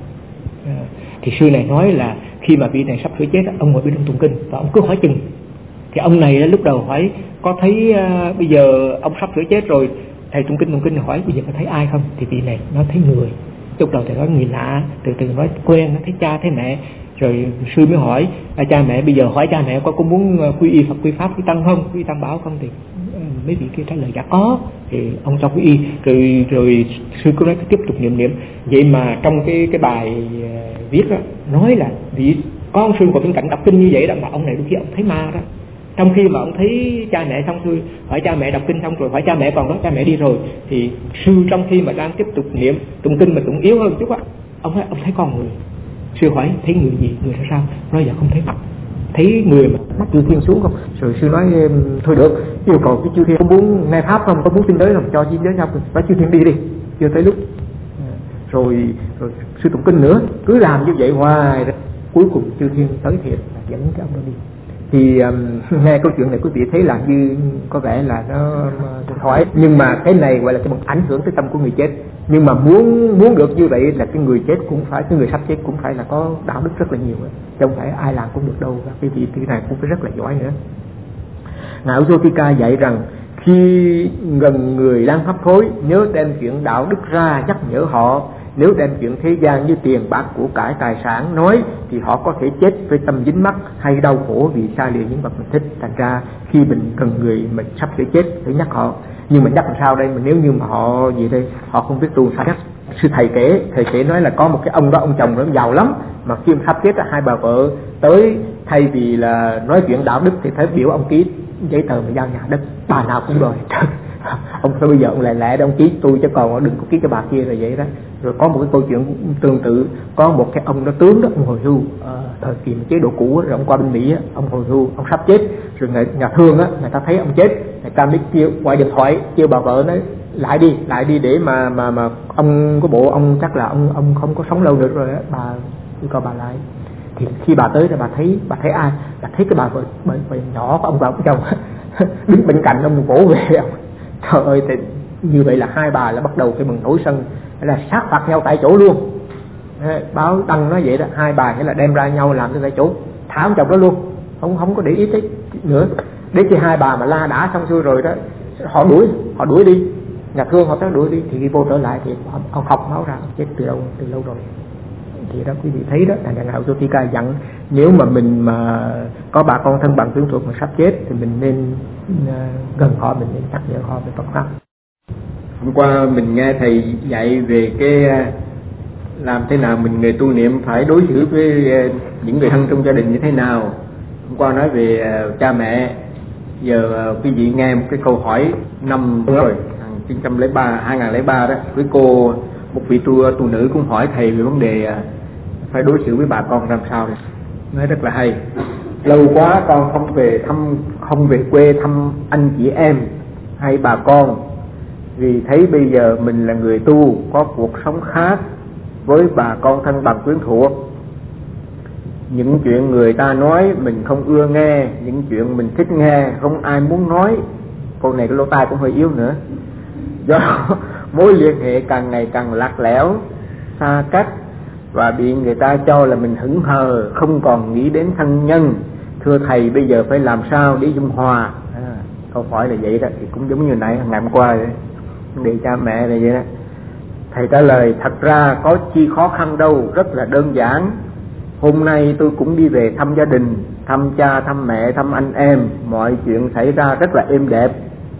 Speaker 1: Thì sư này nói là khi mà vị này sắp sửa chết, ông ngồi bên trong tụng kinh và ông cứ hỏi chừng. Thì ông này lúc đầu hỏi có thấy bây giờ ông sắp sửa chết rồi, thầy tụng kinh hỏi bây giờ có thấy ai không. Thì vị này nó thấy người. Lúc đầu thầy nói người lạ, từ từ nói quen, nó thấy cha thấy mẹ. Rồi sư mới hỏi cha mẹ, bây giờ hỏi cha mẹ có muốn quy y Phật quy Pháp quy Tăng không, quy Tam Bảo không. Thì mấy vị kia trả lời dạ có. Thì ông cho quy y. Rồi sư cứ nói tiếp tục niệm. Vậy mà trong cái bài viết đó nói là vì con sư của bên cạnh đọc kinh như vậy đó, mà ông này đôi khi ông thấy ma đó. Trong khi mà ông thấy cha mẹ xong rồi hỏi cha mẹ đọc kinh xong rồi hỏi cha mẹ còn đó, cha mẹ đi rồi, thì sư trong khi mà đang tiếp tục niệm tụng kinh mà tụng yếu hơn chút á, ông thấy con người. Sư hỏi thấy người gì, người ra sao? Nói dạ không thấy mặt, thấy người mà mắt chư thiên xuống không. Rồi sư nói thôi được, yêu cầu cái chư thiên có muốn nghe pháp không, có muốn xin tới không, cho xin tới nhau, phải chư thiên đi chưa tới lúc. Rồi sư tụng kinh nữa, cứ làm như vậy hoài, cuối cùng chư thiên tới thiệt dẫn cái ông đó đi. Thì nghe câu chuyện này quý vị thấy là như có vẻ là nó thoải, nhưng mà cái này gọi là cái ảnh hưởng tới tâm của người chết. Nhưng mà muốn được như vậy là cái người chết cũng phải, cái người sắp chết cũng phải là có đạo đức rất là nhiều, chứ không phải ai làm cũng được đâu. Và cái vị này cũng phải rất là giỏi nữa. Ngài Usotika dạy rằng khi gần người đang hấp hối, nhớ đem chuyện đạo đức ra nhắc nhở họ, Nếu đem chuyện thế gian như tiền bạc của cải tài sản nói thì họ có thể chết với tâm dính mắc hay đau khổ vì xa lìa những vật mình thích. Thành ra khi mình cần người mình sắp sẽ chết phải nhắc họ. Nhưng mà nhắc làm sao đây? Mà nếu như mà họ gì đây, họ không biết tu sao nhắc. Sư thầy kể nói là có một cái ông đó, ông chồng đó giàu lắm, mà khi sắp chết hai bà vợ tới, thay vì là nói chuyện đạo đức thì thấy biểu ông ký giấy tờ mà giao nhà đất, bà nào cũng đòi. Ông sao bây giờ ông lại lẽ ông ký tôi chứ còn đừng có ký cho bà kia rồi vậy đó. Rồi có một cái câu chuyện tương tự, có một cái ông đó tướng đó, ông hồi hưu thời kỳ chế độ cũ rồi ông qua bên Mỹ ông hồi hưu, ông sắp chết rồi nhà thương á, người ta thấy ông chết, người ta mới kêu gọi điện thoại kêu bà vợ nói lại đi để mà ông có bộ ông chắc là ông không có sống lâu được rồi á, bà đi coi bà lại. Thì khi bà tới thì bà thấy ai? Bà thấy cái bà vợ nhỏ của ông và ông chồng đứng bên cạnh ông vỗ về ông. Trời ơi, thì như vậy là hai bà là bắt đầu cái mừng nổi sân, là sát phạt nhau tại chỗ luôn. Báo đăng nói vậy đó, hai bà nghĩa là đem ra nhau làm tại chỗ, thả ông chồng đó luôn, không có để ý tới nữa. Để khi hai bà mà la đã xong xuôi rồi đó, họ đuổi đi, nhà thương họ tới đuổi đi, thì khi vô trở lại thì ông học máu ra chết từ lâu rồi. Thì đó quý vị thấy đó, là ngài Uttottika dặn nếu mà mình mà có bà con thân bằng quyến thuộc mà sắp chết thì mình nên gần họ, mình nên nhắc nhở họ về Phật pháp.
Speaker 2: Hôm qua mình nghe thầy dạy về cái làm thế nào mình người tu niệm phải đối xử với những người thân trong gia đình như thế nào. Hôm qua nói về cha mẹ. Giờ quý vị nghe một cái câu hỏi năm rồi 2003 đó, với cô một vị tu nữ cũng hỏi thầy về vấn đề phải đối xử với bà con làm sao này. Nói rất là hay. Lâu quá con không về quê thăm anh chị em hay bà con, vì thấy bây giờ mình là người tu có cuộc sống khác với bà con thân bằng quyến thuộc. Những chuyện người ta nói mình không ưa nghe, những chuyện mình thích nghe không ai muốn nói. Con này cái lỗ tai cũng hơi yếu nữa. Do mối liên hệ càng ngày càng lạc lẽo, xa cách, và bị người ta cho là mình hững hờ, không còn nghĩ đến thân nhân. Thưa thầy, bây giờ phải làm sao để dung hòa? Câu hỏi là vậy đó, thì cũng giống như nãy ngày hôm qua vậy, để cha mẹ là vậy đó. Thầy trả lời thật ra có chi khó khăn đâu, rất là đơn giản. Hôm nay tôi cũng đi về thăm gia đình, thăm cha, thăm mẹ, thăm anh em, mọi chuyện xảy ra rất là êm đẹp.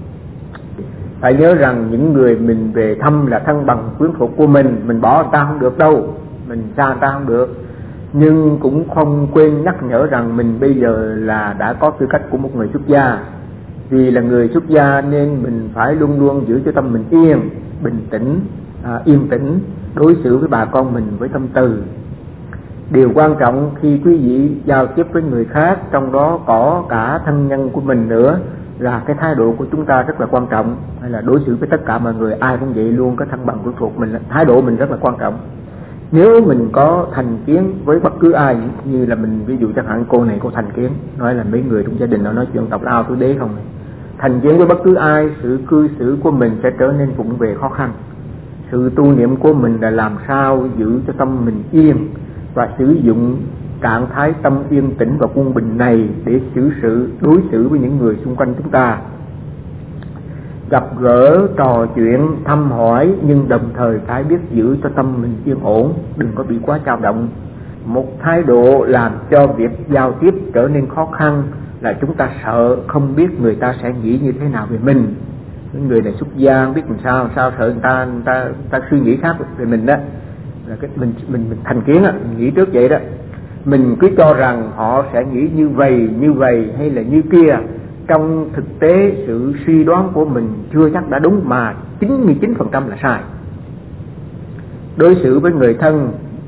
Speaker 2: Phải nhớ rằng những người mình về thăm là thân bằng quyến thuộc của mình bỏ người ta không được đâu, mình xa người ta không được. Nhưng cũng không quên nhắc nhở rằng mình bây giờ là đã có tư cách của một người xuất gia. Vì là người xuất gia nên mình phải luôn luôn giữ cho tâm mình yên, bình tĩnh, yên tĩnh, đối xử với bà con mình với tâm từ. Điều quan trọng khi quý vị giao tiếp với người khác, trong đó có cả thân nhân của mình nữa, là cái thái độ của chúng ta rất là quan trọng. Hay là đối xử với tất cả mọi người, ai cũng vậy luôn, có thân bằng quyến thuộc mình, thái độ mình rất là quan trọng. Nếu mình có thành kiến với bất cứ ai, như là mình ví dụ chẳng hạn cô này cô thành kiến, nói là mấy người trong gia đình nó nói chuyện tộc lao tứ đế không. Thành kiến với bất cứ ai, sự cư xử của mình sẽ trở nên vụng về khó khăn. Sự tu niệm của mình là làm sao giữ cho tâm mình yên, và sử dụng trạng thái tâm yên tĩnh và quân bình này để đối xử với những người xung quanh chúng ta. Gặp gỡ, trò chuyện, thăm hỏi, nhưng đồng thời phải biết giữ cho tâm mình yên ổn, đừng có bị quá dao động. Một thái độ làm cho việc giao tiếp trở nên khó khăn là chúng ta sợ không biết người ta sẽ nghĩ như thế nào về mình. Những người này xuất gia không biết làm sao sợ người ta suy nghĩ khác về mình đó. Là cái mình thành kiến á, mình nghĩ trước vậy đó. Mình cứ cho rằng họ sẽ nghĩ như vậy hay là như kia. Trong thực tế sự suy đoán của mình chưa chắc đã đúng, mà 99% là sai. Đối xử với người thân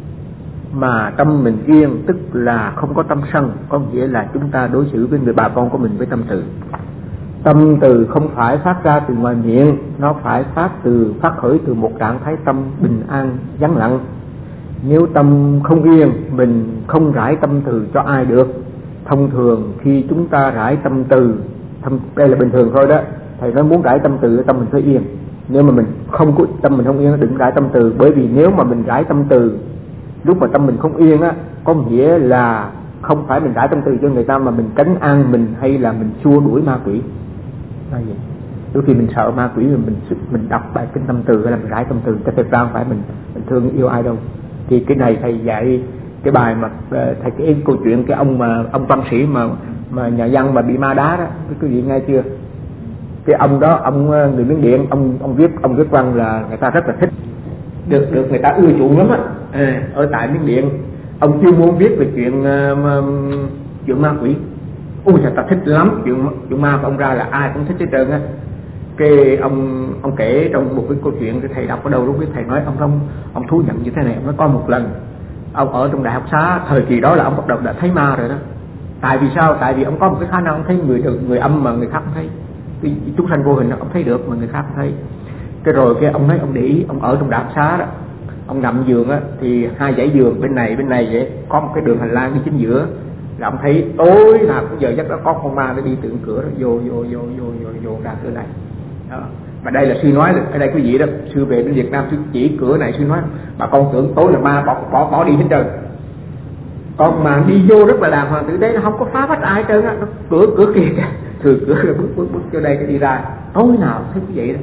Speaker 2: mà tâm mình yên, tức là không có tâm sân, có nghĩa là chúng ta đối xử với người bà con của mình với tâm từ. Tâm từ không phải phát ra từ ngoài miệng, nó phải phát khởi từ một trạng thái tâm bình an, vắng lặng. Nếu tâm không yên, mình không rải tâm từ cho ai được. Thông thường khi chúng ta rải tâm từ, đây là bình thường thôi đó, thầy nói muốn rải tâm từ, tâm mình phải yên. Nếu mà mình không có tâm mình không yên, đừng rải tâm từ, bởi vì nếu mà mình rải tâm từ lúc mà tâm mình không yên á, có nghĩa là không phải mình rải tâm từ cho người ta, mà mình trấn an mình, hay là mình xua đuổi ma quỷ. Đôi khi mình sợ ma quỷ, mình đọc bài kinh tâm từ hay là mình rải tâm từ, cho thật ra không phải mình thương yêu ai đâu. Thì cái này thầy dạy cái bài mà thầy cái câu chuyện cái ông văn sĩ mà nhà văn mà bị ma đá đó, quý vị nghe chưa? Cái ông đó, ông người Miến Điện, ông viết văn là người ta rất là thích, được người ta ưa chuộng lắm á. Ở tại Miến Điện ông chuyên môn viết về chuyện ma quỷ. Ôi người ta thích lắm, chuyện ma của ông ra là ai cũng thích hết trơn á. Cái ông kể trong một cái câu chuyện cái thầy đọc ở đâu lúc cái thầy nói ông thú nhận như thế này. Ông nói có một lần ông ở trong đại học xá, thời kỳ đó là ông bắt đầu đã thấy ma rồi đó. Tại vì sao? Tại vì ông có một cái khả năng ông thấy người âm mà người khác không thấy. Cái chúng sanh vô hình đó, ông thấy được mà người khác không thấy. Cái rồi cái ông nói ông để ý, ông ở trong đại học xá đó, ông nằm giường á thì hai dãy giường bên này vậy, có một cái đường hành lang đi chính giữa, là ông thấy tối nào cũng giờ giấc đó có con ma nó đi từ cửa đó vô ra cửa này đó. Mà đây là sư nói ở đây quý vị đó, sư về bên Việt Nam sư chỉ cửa này, sư nói bà con tưởng tối là ma bỏ đi hết trơn. Còn mà đi vô rất là đàng hoàng tử tế, nó không có phá vách ai hết trơn á, cửa kia kìa, từ cửa là bước cho đây cái đi ra, tối nào thấy như vậy đó.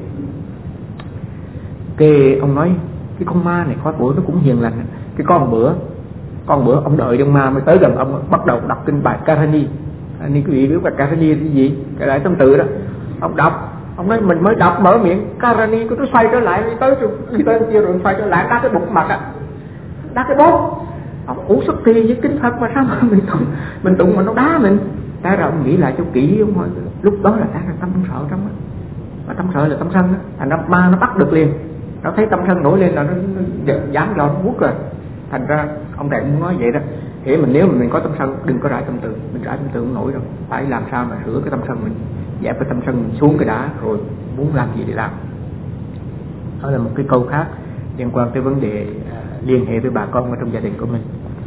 Speaker 2: Cái ông nói cái con ma này khói bữa nó cũng hiền lành. Cái con bữa ông đợi trong ma mới tới gần ông, bắt đầu đọc kinh bài Karani. Quý vị biết bài Karani là cái gì? Cái đại tâm tự đó. Ông đọc, ông nói mình mới đọc mở miệng Karani của nó xoay trở lại đi tới kia rồi xoay trở lại đá cái bụng mặt á, đá cái bốt. Ông uống xuất thi với kinh Phật mà sao mà mình tụng mà nó đá mình. Thế ra ông nghĩ lại cho kỹ, ông hỏi lúc đó là đang tâm sợ trong á, mà tâm sợ là tâm sân á, thành ra ma nó bắt được liền. Nó thấy tâm sân nổi lên là nó dám lo nó quất rồi. Thành ra ông thầy muốn nói vậy đó, để nếu mà mình có tâm sân đừng có rải tâm từ, mình rải tâm từ không nổi đâu, phải làm sao mà sửa cái tâm sân mình, dẹp cái tâm sân mình xuống cái đã, rồi muốn làm gì để làm. Đó là một cái câu khác liên quan tới vấn đề liên hệ với bà con ở trong gia đình của mình.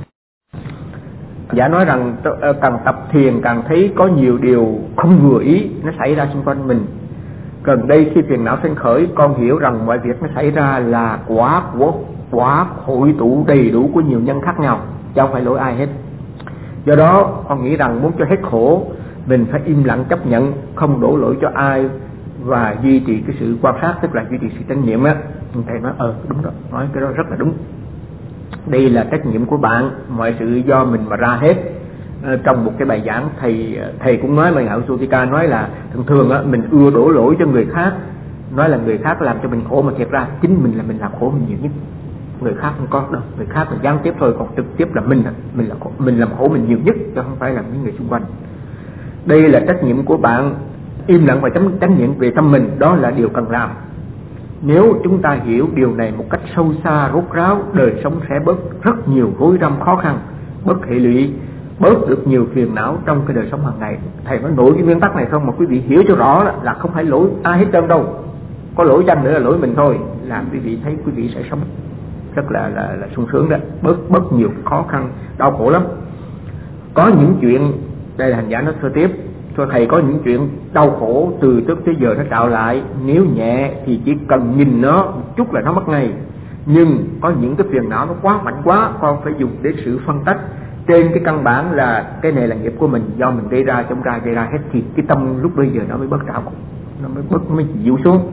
Speaker 2: Giả nói rằng càng tập thiền càng thấy có nhiều điều không vừa ý nó xảy ra xung quanh mình. Gần đây khi phiền não sinh khởi, con hiểu rằng mọi việc nó xảy ra là quả hội tụ đầy đủ của nhiều nhân khác nhau, chứ không phải lỗi ai hết. Do đó con nghĩ rằng muốn cho hết khổ, mình phải im lặng chấp nhận, không đổ lỗi cho ai và duy trì cái sự quan sát, tức là duy trì sự chánh niệm á. Thầy nói đúng đó, nói cái đó rất là đúng. Đây là trách nhiệm của bạn, mọi sự do mình mà ra hết. Trong một cái bài giảng thầy cũng nói, mà Ngài Sutika nói là thường á mình ưa đổ lỗi cho người khác, nói là người khác làm cho mình khổ, mà thiệt ra chính mình làm khổ mình nhiều nhất. Người khác không có đâu, người khác là gián tiếp thôi, còn trực tiếp là mình làm khổ mình nhiều nhất, chứ không phải là những người xung quanh. Đây là trách nhiệm của bạn, im lặng và chánh niệm về tâm mình, đó là điều cần làm. Nếu chúng ta hiểu điều này một cách sâu xa rốt ráo, đời sống sẽ bớt rất nhiều rối rắm khó khăn, bớt hệ lụy, bớt được nhiều phiền não trong cái đời sống hàng ngày. Thầy nói nổi cái nguyên tắc này không mà quý vị hiểu cho rõ là không phải lỗi ai hết trơn đâu, có lỗi chăng nữa là lỗi mình thôi, làm quý vị thấy quý vị sẽ sống rất là sung sướng đó, bớt nhiều khó khăn đau khổ lắm. Có những chuyện, đây là hành giả nói sơ tiếp cho thầy, có những chuyện đau khổ từ trước tới giờ nó trạo lại, nếu nhẹ thì chỉ cần nhìn nó một chút là nó mất ngay, nhưng có những cái phiền não nó quá mạnh quá, con phải dùng để sự phân tách. Trên cái căn bản là cái này là nghiệp của mình, do mình gây ra, trong ra gây ra hết, thì cái tâm lúc bây giờ nó mới bớt trạo, nó mới dịu xuống.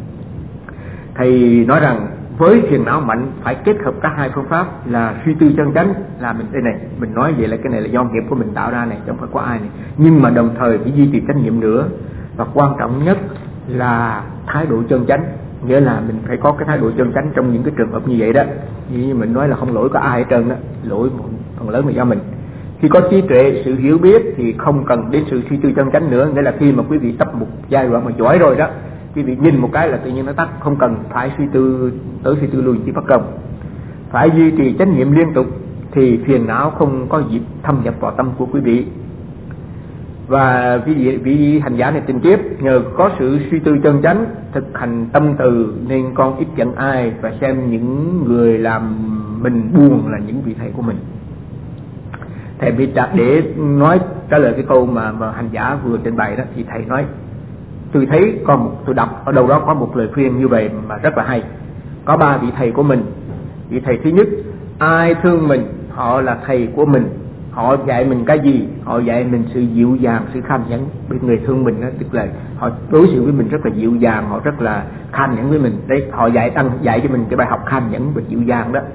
Speaker 2: Thầy nói rằng với phiền não mạnh phải kết hợp cả hai phương pháp là suy tư chân chánh, là mình đây này, mình nói vậy là cái này là do nghiệp của mình tạo ra này, chứ không phải có ai này, nhưng mà đồng thời phải duy trì chánh niệm nữa, và quan trọng nhất là thái độ chân chánh, nghĩa là mình phải có cái thái độ chân chánh trong những cái trường hợp như vậy đó. Như mình nói là không lỗi có ai hết trơn đó, lỗi phần lớn là do mình. Khi có trí tuệ, sự hiểu biết thì không cần đến sự suy tư chân chánh nữa, nghĩa là khi mà quý vị tập một giai đoạn mà giỏi rồi đó, quý vị nhìn một cái là tự nhiên nó tắt, không cần phải suy tư tới suy tư lui, chỉ bất công. Phải duy trì chánh niệm liên tục thì phiền não không có dịp thâm nhập vào tâm của quý vị. Và vị hành giả này tình tiếp, nhờ có sự suy tư chân chánh, thực hành tâm từ nên con ít giận ai, và xem những người làm mình buồn là những vị thầy của mình. Thầy bị để nói trả lời cái câu mà hành giả vừa trình bày đó, thì thầy nói tôi thấy tôi đọc ở đâu đó có một lời khuyên như vậy mà rất là hay. Có 3 vị thầy của mình. Vị thầy thứ nhất, ai thương mình họ là thầy của mình, Họ dạy mình cái gì? Họ dạy mình sự dịu dàng, sự khiêm nhẫn. Với người thương mình đó, tức là họ đối xử với mình rất là dịu dàng, họ rất là khiêm nhẫn với mình. Đấy, họ dạy cho mình cái bài học khiêm nhẫn và dịu dàng đó,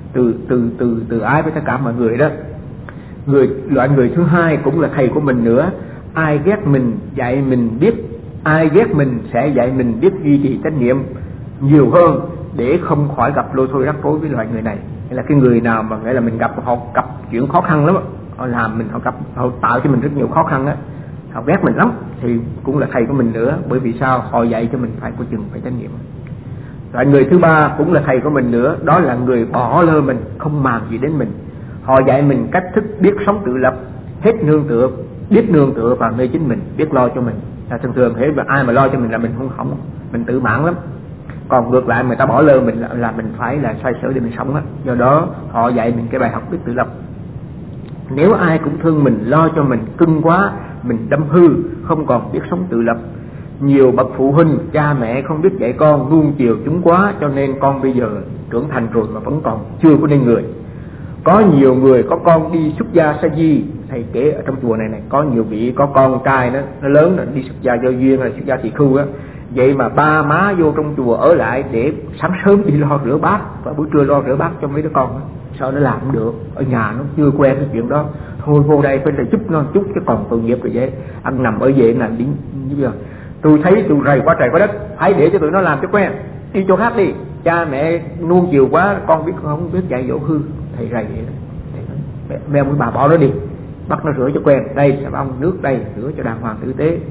Speaker 2: từ ái với tất cả mọi người đó. Loại người thứ hai cũng là thầy của mình nữa. Ai ghét mình dạy mình biết, ai ghét mình sẽ dạy mình biết duy trì chánh niệm nhiều hơn, để không khỏi gặp lôi thôi rắc rối với loại người này. Hay là cái người nào mà nghĩa là mình gặp họ gặp chuyện khó khăn lắm, họ làm mình, họ tạo cho mình rất nhiều khó khăn á, họ ghét mình lắm, thì cũng là thầy của mình nữa. Bởi vì sao? Họ dạy cho mình phải có chừng, phải chánh niệm. Loại người thứ ba cũng là thầy của mình nữa, đó là người bỏ lơ mình, không màng gì đến mình. Họ dạy mình cách thức biết sống tự lập, hết nương tựa, biết nương tựa vào nơi chính mình, biết lo cho mình. Thường thường thế mà ai mà lo cho mình là mình không mình tự mãn lắm. Còn ngược lại người ta bỏ lơ mình là mình phải là xoay sở để mình sống á. Do đó họ dạy mình cái bài học biết tự lập. Nếu ai cũng thương mình, lo cho mình, cưng quá, mình đâm hư, không còn biết sống tự lập. Nhiều bậc phụ huynh, cha mẹ không biết dạy con, nuông chiều chúng quá, cho nên con bây giờ trưởng thành rồi mà vẫn còn chưa có nên người. Có nhiều người có con đi xuất gia sa di, thầy kể ở trong chùa này có nhiều vị có con trai nó lớn rồi, đi xuất gia do duyên là xuất gia tỳ khưu á. Vậy mà ba má vô trong chùa ở lại để sáng sớm đi lo rửa bát và buổi trưa lo rửa bát cho mấy đứa con. Sao nó làm không được, ở nhà nó chưa quen cái chuyện đó. Thôi vô đây phải là giúp nó chút, chứ còn tội nghiệp rồi vậy. Ăn nằm ở về làm đi như bây giờ. Tôi thấy tôi rầy quá trời quá đất, hãy để cho tụi nó làm cho quen, đi chỗ khác đi. Cha mẹ nuông chiều quá, con biết không biết dạy dỗ hư. Thầy rầy vậy đó. Mẹ với bà bỏ nó đi, bắt nó rửa cho quen. Đây xà bông nước đây, rửa cho đàng hoàng tử tế.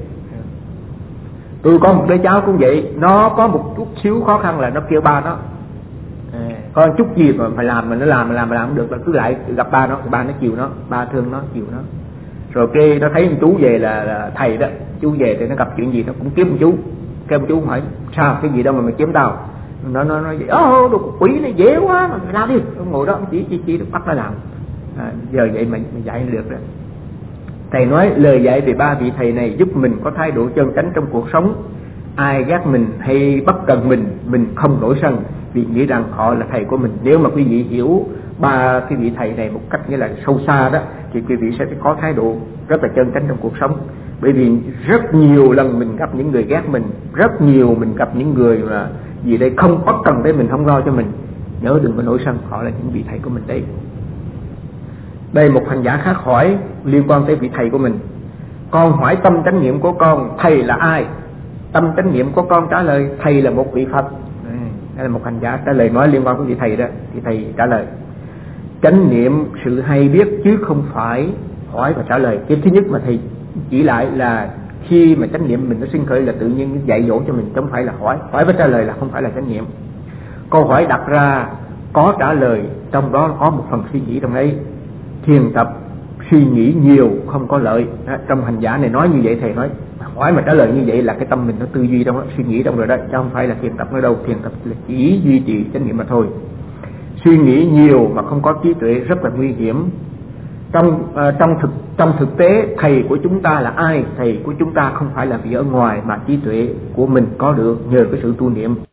Speaker 2: Tôi có một đứa cháu cũng vậy, nó có một chút xíu khó khăn là nó kêu ba nó con chút gì mà phải làm, mà nó làm không được là cứ lại gặp ba nó, ba nó chiều nó, ba thương nó chiều nó. Rồi cái nó thấy chú về là thầy đó, chú về thì nó gặp chuyện gì nó cũng kiếm chú, kêu chú hỏi sao cái gì đâu mà mày kiếm tao. Nó nói vậy, đồ quỷ này dễ quá mà làm đi. Nó ngồi đó chỉ được bắt nó làm. Giờ vậy mình dạy được rồi. Thầy nói lời dạy về ba vị thầy này giúp mình có thái độ chân chánh trong cuộc sống. Ai ghét mình hay bất cần mình không nổi sân, vì nghĩ rằng họ là thầy của mình. Nếu mà quý vị hiểu ba cái vị thầy này một cách nghĩa là sâu xa đó, thì quý vị sẽ có thái độ rất là chân chánh trong cuộc sống. Bởi vì rất nhiều lần mình gặp những người ghét mình, rất nhiều mình gặp những người mà gì đây không bất cần đến mình, không lo cho mình, nhớ đừng có nổi sân, họ là những vị thầy của mình đấy. Đây một hành giả khác hỏi liên quan tới vị thầy của mình. Con hỏi tâm chánh niệm của con, thầy là ai? Tâm chánh niệm của con trả lời thầy là một vị Phật. Đây là một hành giả trả lời nói liên quan tới vị thầy đó. Thì thầy trả lời chánh niệm sự hay biết chứ không phải hỏi và trả lời. Cái thứ nhất mà thầy chỉ lại là khi mà chánh niệm mình nó sinh khởi là tự nhiên dạy dỗ cho mình, không phải là hỏi và trả lời là không phải là chánh niệm. Câu hỏi đặt ra có trả lời, trong đó có một phần suy nghĩ trong ấy. Thiền tập suy nghĩ nhiều không có lợi. Trong hành giả này nói như vậy, thầy nói hỏi mà trả lời như vậy là cái tâm mình nó tư duy trong đó, suy nghĩ trong rồi đó, chứ không phải là thiền tập nữa đâu. Thiền tập là chỉ duy trì chánh niệm mà thôi. Suy nghĩ nhiều mà không có trí tuệ rất là nguy hiểm. Trong thực tế thầy của chúng ta là ai? Thầy của chúng ta không phải là vị ở ngoài, mà trí tuệ của mình có được nhờ cái sự tu niệm.